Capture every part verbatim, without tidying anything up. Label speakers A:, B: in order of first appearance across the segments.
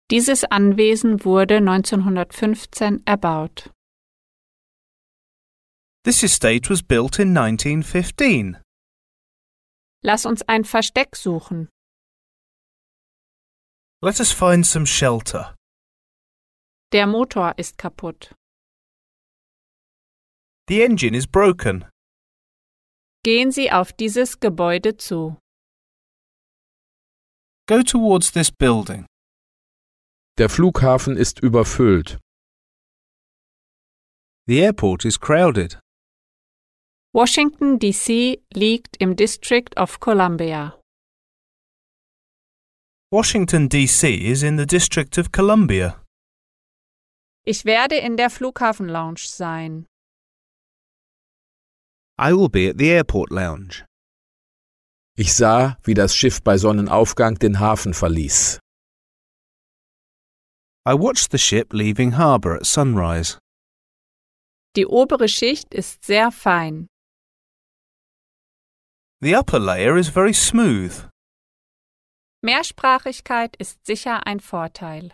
A: Dieses Anwesen wurde neunzehnhundertfünfzehn erbaut.
B: This estate was built in nineteen fifteen.
A: Lass uns ein Versteck suchen.
B: Let us find some shelter.
A: Der Motor ist kaputt.
B: The engine is broken.
A: Gehen Sie auf dieses Gebäude zu.
B: Go towards this building.
C: Der Flughafen ist überfüllt.
B: The airport is crowded.
A: Washington, D C liegt im District of Columbia.
B: Washington, D C is in the District of Columbia.
A: Ich werde in der Flughafenlounge sein.
B: I will be at the airport lounge.
C: Ich sah, wie das Schiff bei Sonnenaufgang den Hafen verließ.
B: I watched the ship leaving harbour at sunrise.
A: Die obere Schicht ist sehr fein.
B: The upper layer is very smooth.
A: Mehrsprachigkeit ist sicher ein Vorteil.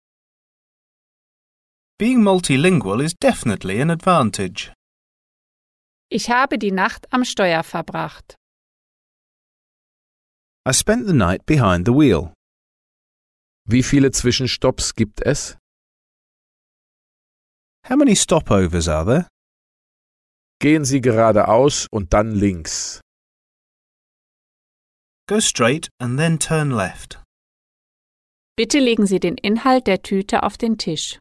B: Being multilingual is definitely an advantage.
A: Ich habe die Nacht am Steuer verbracht.
B: I spent the night behind the wheel.
C: Wie viele Zwischenstopps gibt es?
B: How many stopovers are there?
C: Gehen Sie geradeaus und dann links.
B: Go straight and then turn left.
A: Bitte legen Sie den Inhalt der Tüte auf den Tisch.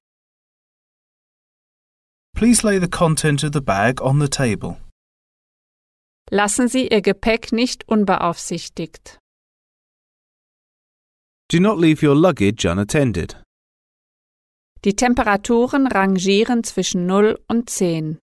B: Please lay the content of the bag on the table.
A: Lassen Sie Ihr Gepäck nicht unbeaufsichtigt.
B: Do not leave your luggage unattended.
A: Die Temperaturen rangieren zwischen null und zehn.